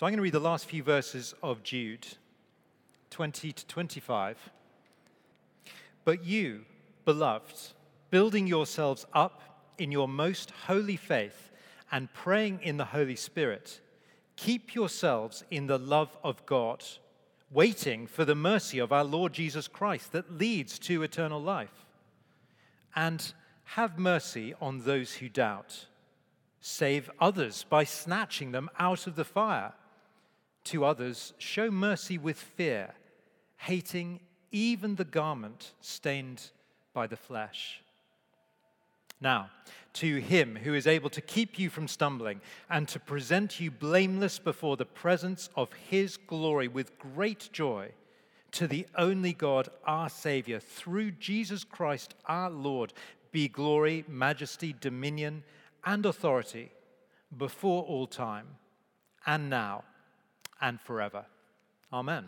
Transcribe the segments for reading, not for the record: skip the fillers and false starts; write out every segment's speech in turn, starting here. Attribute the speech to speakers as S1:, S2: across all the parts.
S1: So I'm going to read the last few verses of Jude, 20 to 25. But you, beloved, building yourselves up in your most holy faith and praying in the Holy Spirit, keep yourselves in the love of God, waiting for the mercy of our Lord Jesus Christ that leads to eternal life. And have mercy on those who doubt. Save others by snatching them out of the fire. To others, show mercy with fear, hating even the garment stained by the flesh. Now, to him who is able to keep you from stumbling and to present you blameless before the presence of his glory with great joy, to the only God, our Savior, through Jesus Christ our Lord, be glory, majesty, dominion, and authority before all time, and now, and forever. Amen.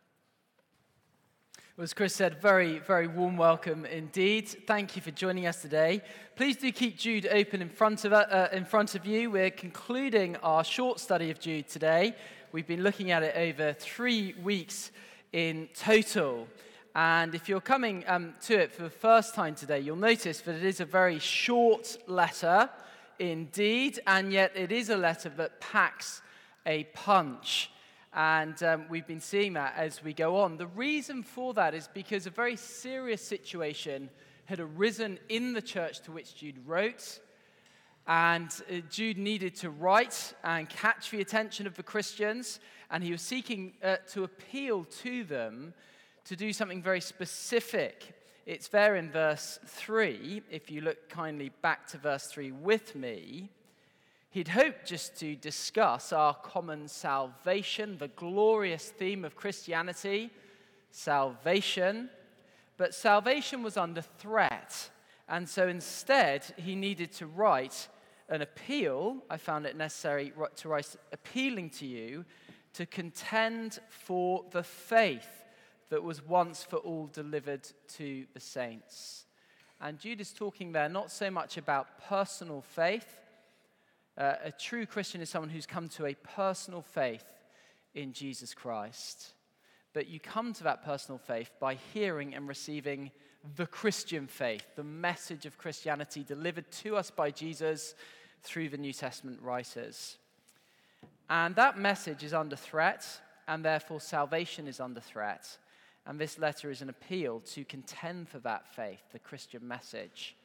S2: As Chris said, very, very warm welcome indeed. Thank you for joining us today. Please do keep Jude open in front of you. We're concluding our short study of Jude today. We've been looking at it over 3 weeks in total. And if you're coming to it for the first time today, you'll notice that it is a very short letter indeed, and yet it is a letter that packs a punch. And we've been seeing that as we go on. The reason for that is because a very serious situation had arisen in the church to which Jude wrote. And Jude needed to write and catch the attention of the Christians. And he was seeking to appeal to them to do something very specific. It's there in verse 3. If you look kindly back to verse 3 with me. He'd hoped just to discuss our common salvation, the glorious theme of Christianity, salvation. But salvation was under threat. And so instead, he needed to write an appeal. I found it necessary to write appealing to you to contend for the faith that was once for all delivered to the saints. And Jude is talking there not so much about personal faith. A true Christian is someone who's come to a personal faith in Jesus Christ. But you come to that personal faith by hearing and receiving the Christian faith, the message of Christianity delivered to us by Jesus through the New Testament writers. And that message is under threat, and therefore salvation is under threat. And this letter is an appeal to contend for that faith, the Christian message.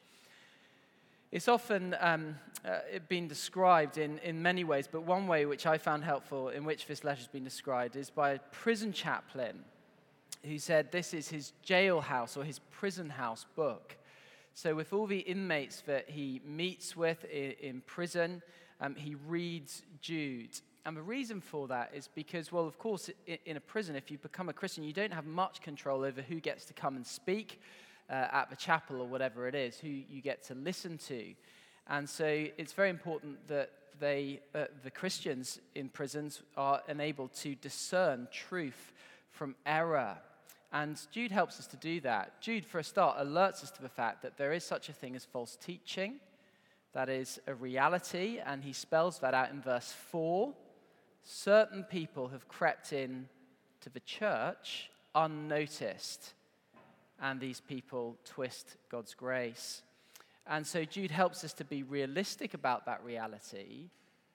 S2: It's often been described in many ways, but one way which I found helpful in which this letter has been described is by a prison chaplain who said this is his jailhouse or his prison house book. So with all the inmates that he meets with in prison, he reads Jude. And the reason for that is because, well, of course, in a prison, if you become a Christian, you don't have much control over who gets to come and speak at the chapel or whatever it is, who you get to listen to. And so it's very important that the Christians in prisons are enabled to discern truth from error. And Jude helps us to do that. Jude, for a start, alerts us to the fact that there is such a thing as false teaching. That is a reality, and he spells that out in verse 4. Certain people have crept in to the church unnoticed, and these people twist God's grace. And so Jude helps us to be realistic about that reality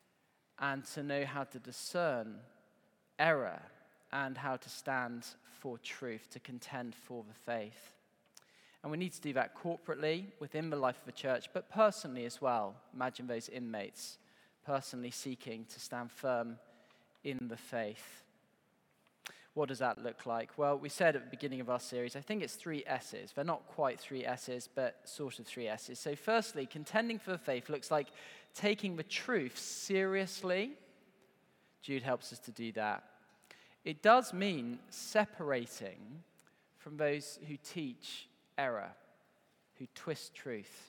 S2: and to know how to discern error and how to stand for truth, to contend for the faith. And we need to do that corporately within the life of the church, but personally as well. Imagine those inmates personally seeking to stand firm in the faith. What does that look like? Well, we said at the beginning of our series, I think it's 3 S's. They're not quite 3 S's, but sort of 3 S's. So firstly, contending for the faith looks like taking the truth seriously. Jude helps us to do that. It does mean separating from those who teach error, who twist truth.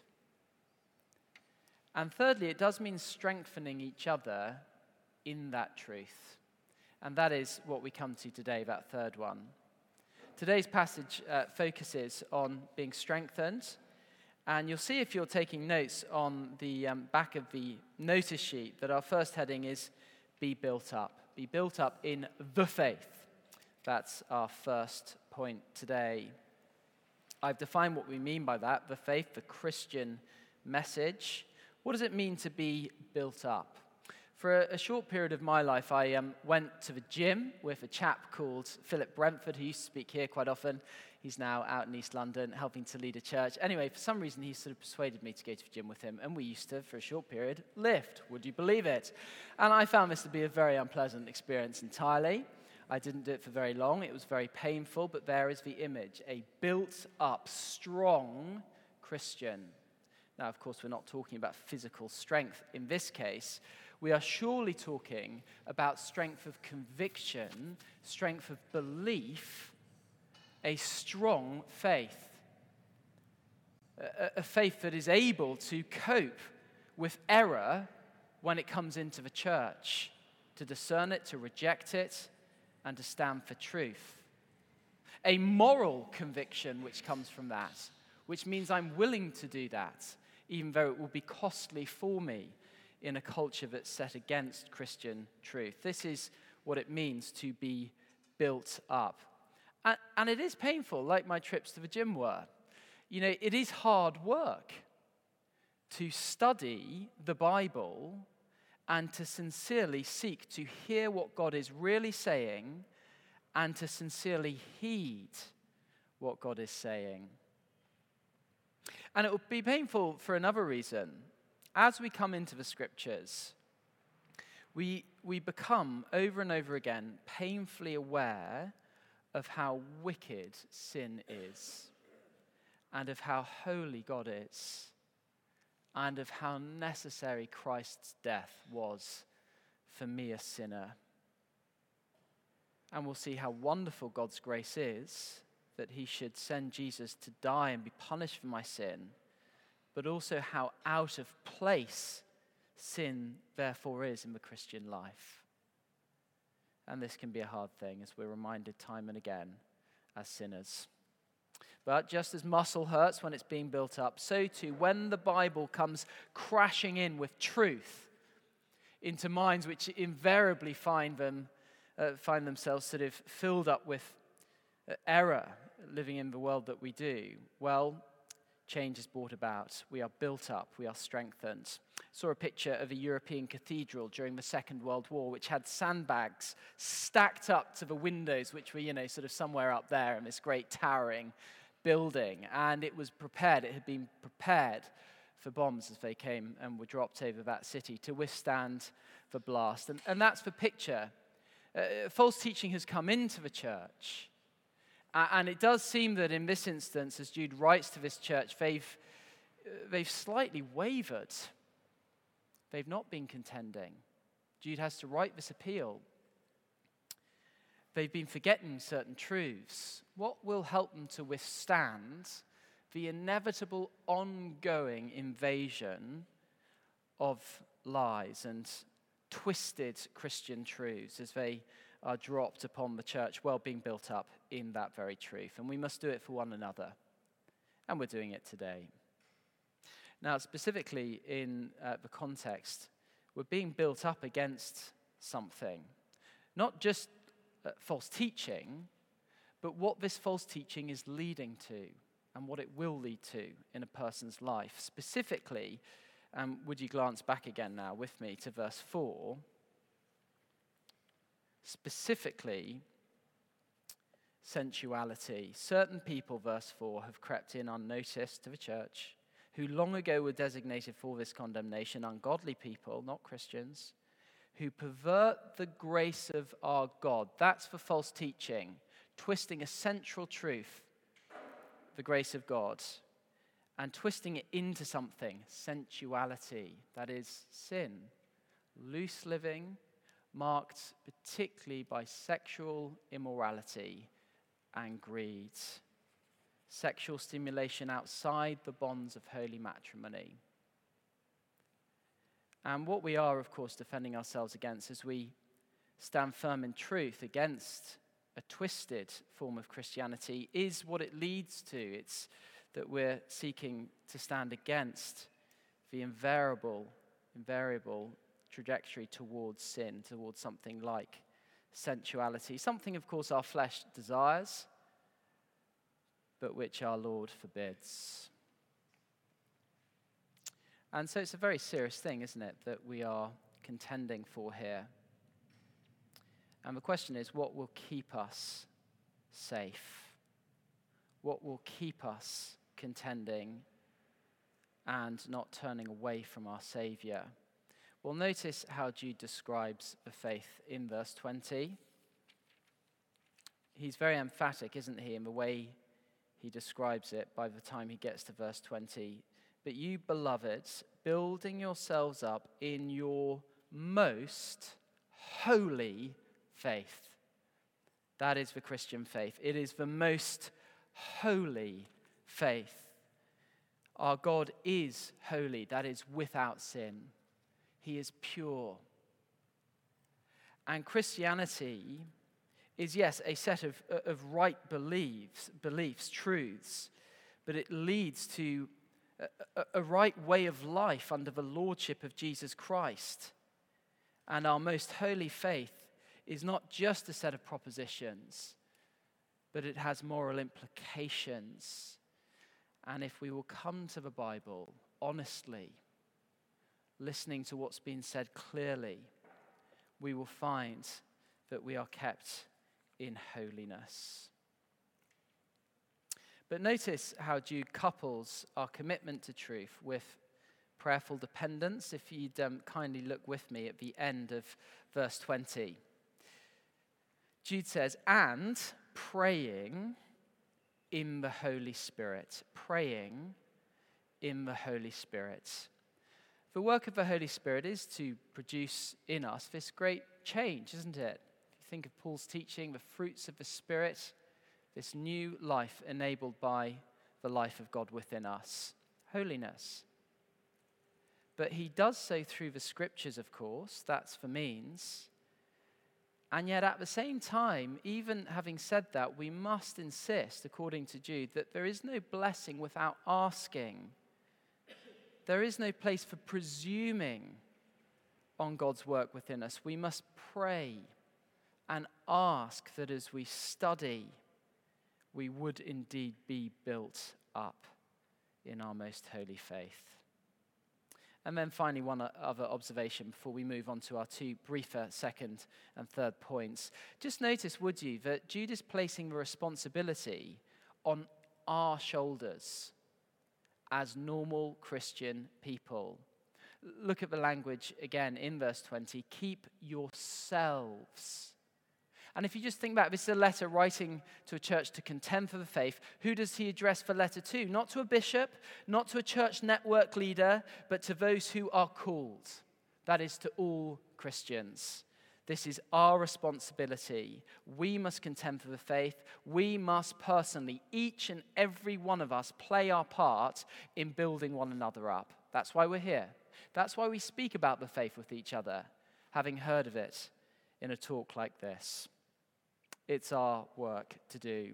S2: And thirdly, it does mean strengthening each other in that truth. And that is what we come to today, that third one. Today's passage focuses on being strengthened. And you'll see if you're taking notes on the back of the notice sheet that our first heading is be built up. Be built up in the faith. That's our first point today. I've defined what we mean by that, the faith, the Christian message. What does it mean to be built up? For a short period of my life, I went to the gym with a chap called Philip Brentford, who used to speak here quite often. He's now out in East London helping to lead a church. Anyway, for some reason, he sort of persuaded me to go to the gym with him, and we used to, for a short period, lift. Would you believe it? And I found this to be a very unpleasant experience entirely. I didn't do it for very long. It was very painful, but there is the image, a built-up, strong Christian. Now, of course, we're not talking about physical strength in this case. We are surely talking about strength of conviction, strength of belief, a strong faith. A faith that is able to cope with error when it comes into the church, to discern it, to reject it, and to stand for truth. A moral conviction which comes from that, which means I'm willing to do that, even though it will be costly for me in a culture that's set against Christian truth. This is what it means to be built up. And it is painful, like my trips to the gym were. You know, it is hard work to study the Bible and to sincerely seek to hear what God is really saying and to sincerely heed what God is saying. And it will be painful for another reason. As we come into the scriptures, we become over and over again painfully aware of how wicked sin is, and of how holy God is, and of how necessary Christ's death was for me, a sinner. And we'll see how wonderful God's grace is, that he should send Jesus to die and be punished for my sin, but also how out of place sin therefore is in the Christian life. And this can be a hard thing, as we're reminded time and again as sinners. But just as muscle hurts when it's being built up, so too when the Bible comes crashing in with truth into minds which invariably find themselves sort of filled up with error, living in the world that we do, well, change is brought about. We are built up. We are strengthened. I saw a picture of a European cathedral during the Second World War, which had sandbags stacked up to the windows, which were, sort of somewhere up there in this great towering building. And it was prepared. It had been prepared for bombs as they came and were dropped over that city to withstand the blast. And that's the picture. False teaching has come into the church. And it does seem that in this instance, as Jude writes to this church, they've slightly wavered. They've not been contending. Jude has to write this appeal. They've been forgetting certain truths. What will help them to withstand the inevitable ongoing invasion of lies and twisted Christian truths as they are dropped upon the church, well, being built up in that very truth. And we must do it for one another. And we're doing it today. Now, specifically in the context, we're being built up against something. Not just false teaching, but what this false teaching is leading to and what it will lead to in a person's life. Specifically, would you glance back again now with me to verse 4? Specifically, sensuality. Certain people, verse 4, have crept in unnoticed to the church, who long ago were designated for this condemnation, ungodly people, not Christians, who pervert the grace of our God. That's for false teaching, twisting a central truth, the grace of God, and twisting it into something, sensuality, that is sin, loose living, marked particularly by sexual immorality and greed, sexual stimulation outside the bonds of holy matrimony. And what we are, of course, defending ourselves against as we stand firm in truth against a twisted form of Christianity is what it leads to. It's that we're seeking to stand against the invariable trajectory towards sin, towards something like sensuality. Something, of course, our flesh desires, but which our Lord forbids. And so it's a very serious thing, isn't it, that we are contending for here. And the question is, what will keep us safe? What will keep us contending and not turning away from our Saviour? Well, notice how Jude describes the faith in verse 20. He's very emphatic, isn't he, in the way he describes it by the time he gets to verse 20. But you, beloved, building yourselves up in your most holy faith. That is the Christian faith. It is the most holy faith. Our God is holy, that is without sin. He is pure. And Christianity is, yes, a set of right beliefs, truths, but it leads to a right way of life under the lordship of Jesus Christ. And our most holy faith is not just a set of propositions, but it has moral implications. And if we will come to the Bible honestly, listening to what's been said clearly, we will find that we are kept in holiness. But notice how Jude couples our commitment to truth with prayerful dependence. If you'd kindly look with me at the end of verse 20. Jude says, and praying in the Holy Spirit. Praying in the Holy Spirit. The work of the Holy Spirit is to produce in us this great change, isn't it? If you think of Paul's teaching, the fruits of the Spirit, this new life enabled by the life of God within us. Holiness. But he does so through the scriptures, of course. That's the means. And yet at the same time, even having said that, we must insist, according to Jude, that there is no blessing without asking. There is no place for presuming on God's work within us. We must pray and ask that as we study, we would indeed be built up in our most holy faith. And then finally, one other observation before we move on to our two briefer second and third points. Just notice, would you, that Jude is placing the responsibility on our shoulders as normal Christian people. Look at the language again in verse 20. Keep yourselves. And if you just think back, this is a letter writing to a church to contend for the faith. Who does he address the letter to? Not to a bishop, not to a church network leader, but to those who are called. That is, to all Christians. This is our responsibility. We must contend for the faith. We must personally, each and every one of us, play our part in building one another up. That's why we're here. That's why we speak about the faith with each other, having heard of it in a talk like this. It's our work to do.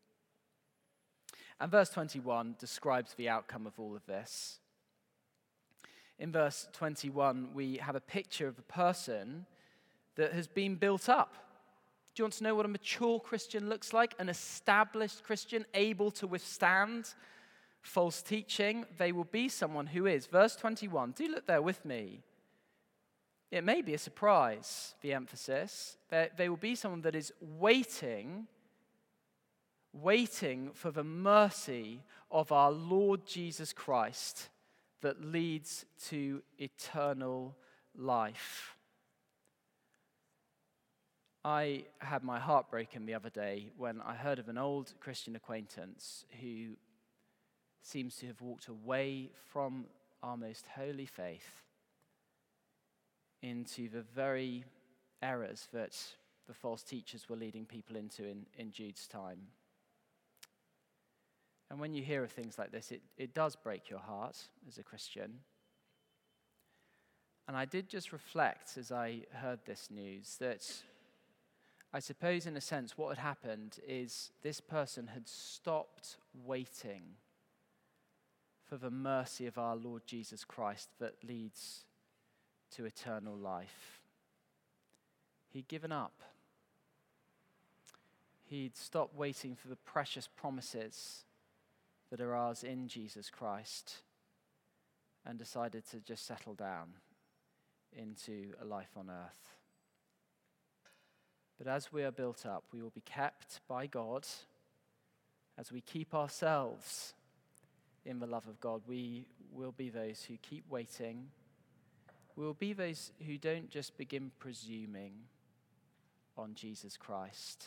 S2: And verse 21 describes the outcome of all of this. In verse 21, we have a picture of a person that has been built up. Do you want to know what a mature Christian looks like? An established Christian able to withstand false teaching? They will be someone who is, verse 21, do look there with me. It may be a surprise, the emphasis. They will be someone that is waiting for the mercy of our Lord Jesus Christ that leads to eternal life. I had my heart broken the other day when I heard of an old Christian acquaintance who seems to have walked away from our most holy faith into the very errors that the false teachers were leading people into in Jude's time. And when you hear of things like this, it does break your heart as a Christian. And I did just reflect as I heard this news that I suppose, in a sense, what had happened is this person had stopped waiting for the mercy of our Lord Jesus Christ that leads to eternal life. He'd given up. He'd stopped waiting for the precious promises that are ours in Jesus Christ and decided to just settle down into a life on earth. But as we are built up, we will be kept by God. As we keep ourselves in the love of God, we will be those who keep waiting. We will be those who don't just begin presuming on Jesus Christ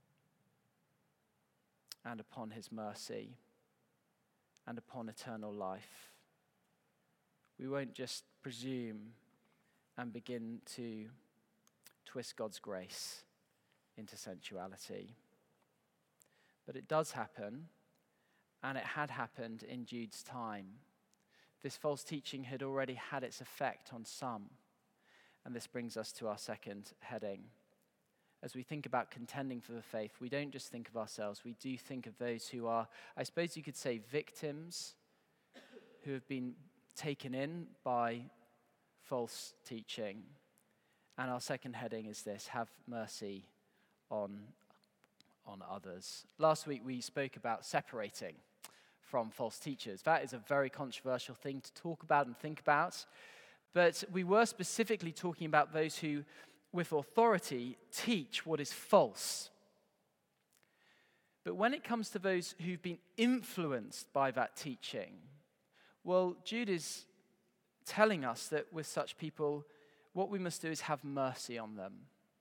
S2: and upon his mercy and upon eternal life. We won't just presume and begin to twist God's grace into sensuality. But it does happen, and it had happened in Jude's time. This false teaching had already had its effect on some. And this brings us to our second heading. As we think about contending for the faith, we don't just think of ourselves, we do think of those who are, I suppose you could say, victims, who have been taken in by false teaching. And our second heading is this: have mercy on others. Last week we spoke about separating from false teachers. That is a very controversial thing to talk about and think about. But we were specifically talking about those who, with authority, teach what is false. But when it comes to those who've been influenced by that teaching, well, Jude is telling us that with such people, what we must do is have mercy on them.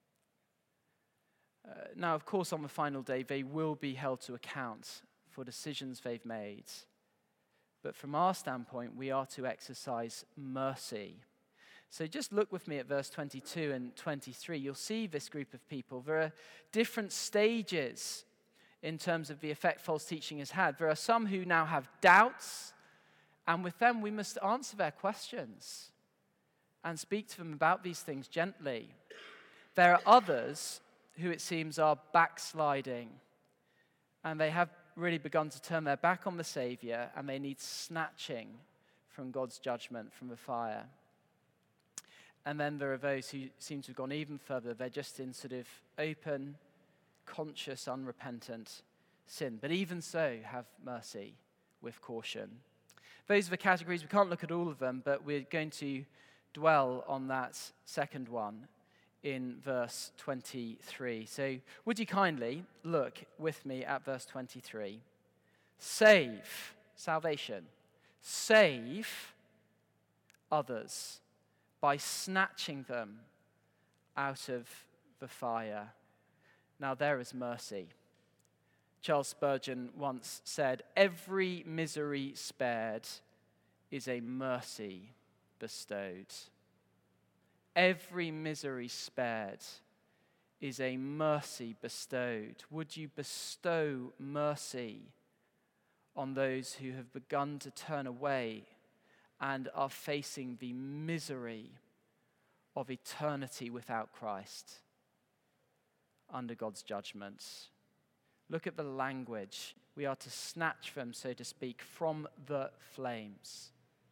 S2: Now, of course, on the final day, they will be held to account for decisions they've made. But from our standpoint, we are to exercise mercy. So just look with me at verse 22 and 23. You'll see this group of people. There are different stages in terms of the effect false teaching has had. There are some who now have doubts, and with them we must answer their questions and speak to them about these things gently. There are others who it seems are backsliding, and they have really begun to turn their back on the Savior, and they need snatching from God's judgment, from the fire. And then there are those who seem to have gone even further. They're just in sort of open, conscious, unrepentant sin. But even so, have mercy with caution. Those are the categories. We can't look at all of them, but we're going to dwell on that second one in verse 23. So would you kindly look with me at verse 23. Save, salvation, save others by snatching them out of the fire. Now there is mercy. Charles Spurgeon once said, "Every misery spared is a mercy bestowed." Every misery spared is a mercy bestowed. Would you bestow mercy on those who have begun to turn away and are facing the misery of eternity without Christ under God's judgment? Look at the language. We are to snatch them, so to speak, from the flames.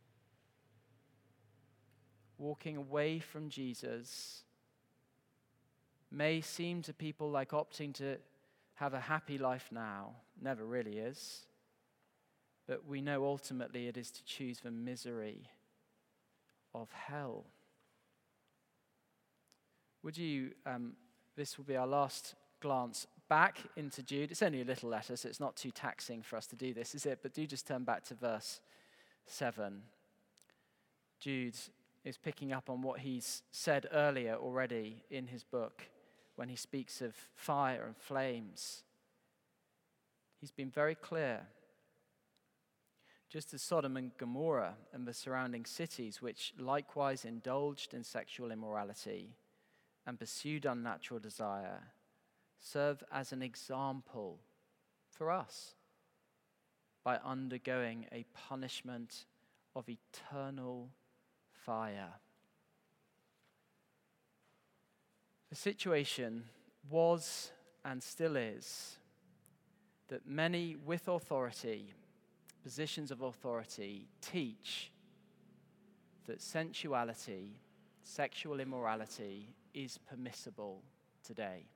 S2: Walking away from Jesus may seem to people like opting to have a happy life now. Never really is. But we know ultimately it is to choose the misery of hell. Would you, this will be our last glance back into Jude. It's only a little letter, so it's not too taxing for us to do this, is it? But do just turn back to verse 7. Jude is picking up on what he's said earlier already in his book when he speaks of fire and flames. He's been very clear. Just as Sodom and Gomorrah and the surrounding cities, which likewise indulged in sexual immorality and pursued unnatural desire, serve as an example for us by undergoing a punishment of eternal fire. The situation was and still is that many with authority, positions of authority, teach that sensuality sexual immorality is permissible today.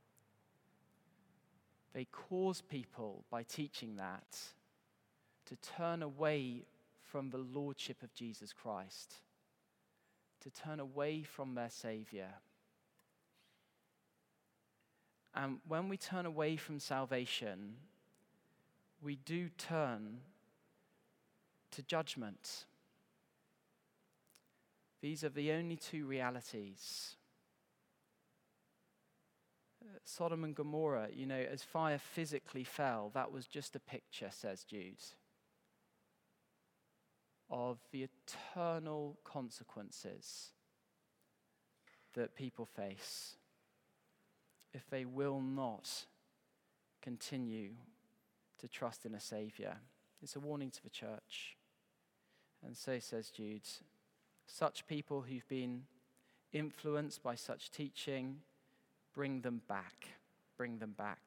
S2: They cause people, by teaching that, to turn away from the lordship of Jesus Christ, to turn away from their Savior. And when we turn away from salvation, we do turn to judgment. These are the only two realities. Sodom and Gomorrah, as fire physically fell, that was just a picture, says Jude, of the eternal consequences that people face if they will not continue to trust in a Savior. It's a warning to the church. And so says Jude, such people who've been influenced by such teaching, bring them back. Bring them back.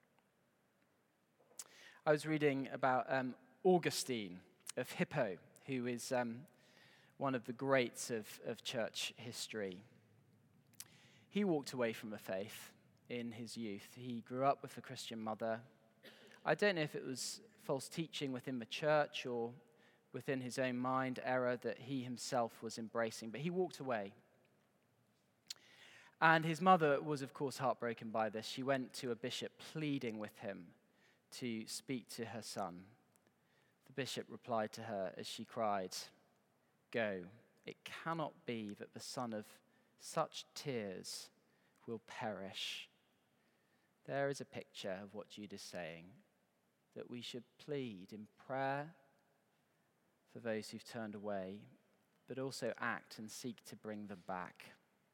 S2: I was reading about Augustine of Hippo, who is one of the greats of church history. He walked away from the faith in his youth. He grew up with a Christian mother. I don't know if it was false teaching within the church or within his own mind, error that he himself was embracing, but he walked away. And his mother was, of course, heartbroken by this. She went to a bishop pleading with him to speak to her son. The bishop replied to her as she cried, "Go, it cannot be that the son of such tears will perish." There is a picture of what Jude is saying, that we should plead in prayer for those who've turned away, but also act and seek to bring them back.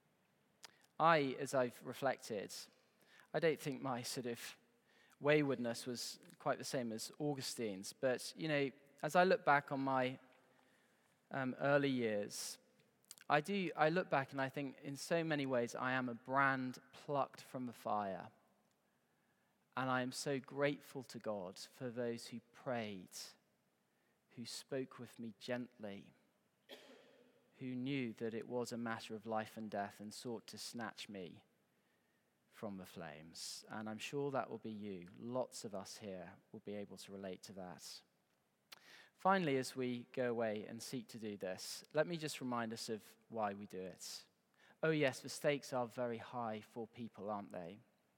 S2: As I've reflected, I don't think my sort of waywardness was quite the same as Augustine's, but, as I look back on my early years, I look back and I think in so many ways I am a brand plucked from the fire. And I am so grateful to God for those who prayed, who spoke with me gently, who knew that it was a matter of life and death and sought to snatch me from the flames. And I'm sure that will be you. Lots of us here will be able to relate to that. Finally, as we go away and seek to do this, let me just remind us of why we do it. Oh yes, the stakes are very high for people, aren't they?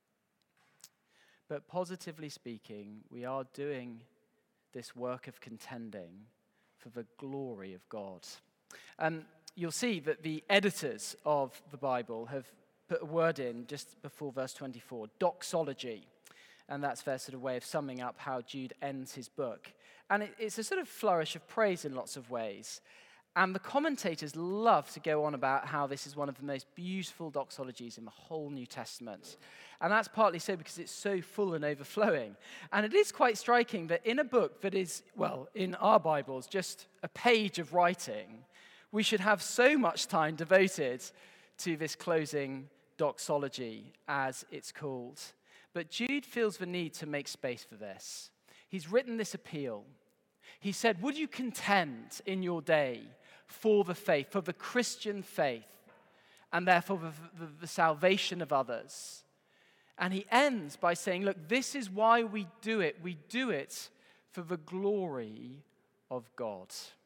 S2: But positively speaking, we are doing this work of contending for the glory of God. You'll see that the editors of the Bible have put a word in just before verse 24, doxology. And that's their sort of way of summing up how Jude ends his book. And it's a sort of flourish of praise in lots of ways. And the commentators love to go on about how this is one of the most beautiful doxologies in the whole New Testament. And that's partly so because it's so full and overflowing. And it is quite striking that in a book that is, well, in our Bibles, just a page of writing, we should have so much time devoted to this closing doxology, as it's called. But Jude feels the need to make space for this. He's written this appeal. He said, would you contend in your day for the faith, for the Christian faith, and therefore the salvation of others? And he ends by saying, look, this is why we do it. We do it for the glory of God.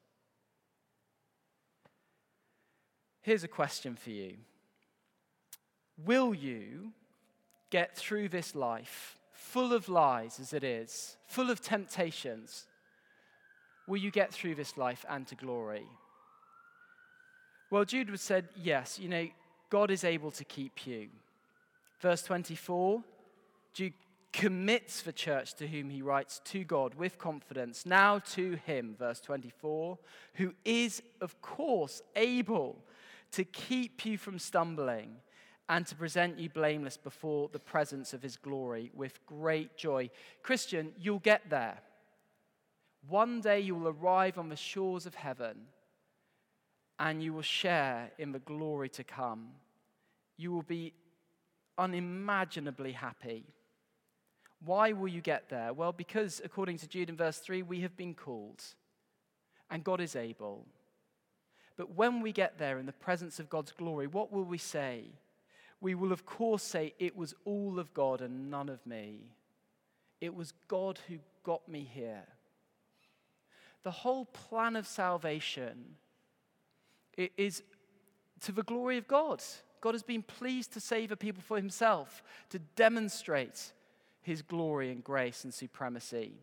S2: Here's a question for you. Will you get through this life, full of lies as it is, full of temptations? Will you get through this life and to glory? Well, Jude would said, yes, God is able to keep you. Verse 24, Jude commits the church to whom he writes to God with confidence. Now to him, verse 24, who is, of course, able to keep you from stumbling and to present you blameless before the presence of his glory with great joy. Christian, you'll get there. One day you will arrive on the shores of heaven and you will share in the glory to come. You will be unimaginably happy. Why will you get there? Well, because according to Jude in verse 3, we have been called and God is able. But when we get there in the presence of God's glory, what will we say? We will, of course, say, it was all of God and none of me. It was God who got me here. The whole plan of salvation is to the glory of God. God has been pleased to save a people for himself, to demonstrate his glory and grace and supremacy.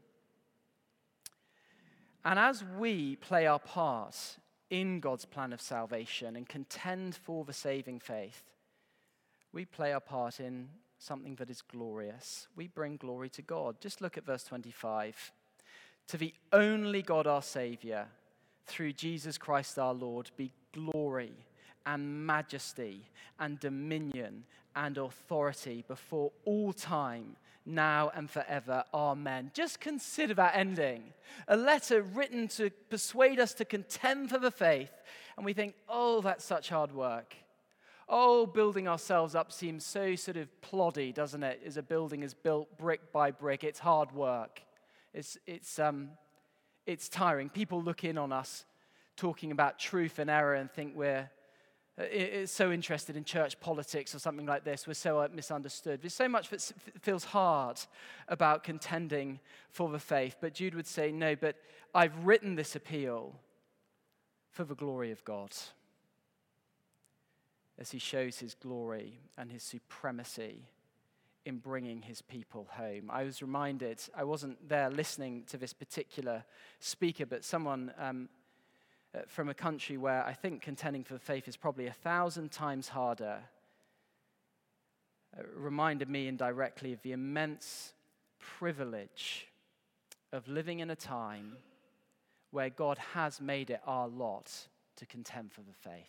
S2: And as we play our part in God's plan of salvation and contend for the saving faith, we play our part in something that is glorious. We bring glory to God. Just look at verse 25. To the only God our Savior, through Jesus Christ our Lord, be glory and majesty and dominion and authority before all time, now and forever. Amen. Just consider that ending. A letter written to persuade us to contend for the faith. And we think, oh, that's such hard work. Oh, building ourselves up seems so sort of ploddy, doesn't it? As a building is built brick by brick. It's hard work. It's tiring. People look in on us talking about truth and error and think we're so interested in church politics or something like this. We're so misunderstood. There's so much that feels hard about contending for the faith. But Jude would say, no, but I've written this appeal for the glory of God, as he shows his glory and his supremacy in bringing his people home. I was reminded, I wasn't there listening to this particular speaker, but someone from a country where I think contending for the faith is probably 1,000 times harder, reminded me indirectly of the immense privilege of living in a time where God has made it our lot to contend for the faith.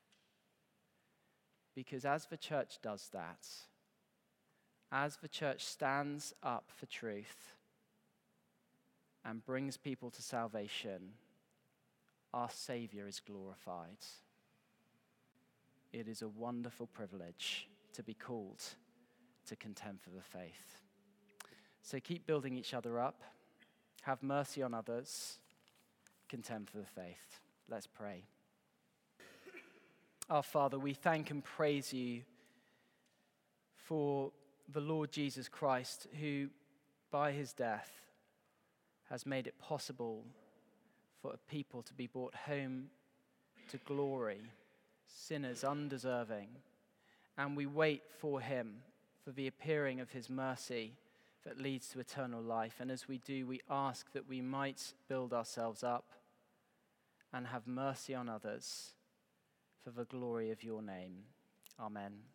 S2: Because as the church does that, as the church stands up for truth and brings people to salvation, our Savior is glorified. It is a wonderful privilege to be called to contend for the faith. So keep building each other up, have mercy on others, contend for the faith. Let's pray. Our Father, we thank and praise you for the Lord Jesus Christ, who by his death has made it possible for a people to be brought home to glory, sinners undeserving. And we wait for him, for the appearing of his mercy that leads to eternal life. And as we do, we ask that we might build ourselves up and have mercy on others for the glory of your name. Amen.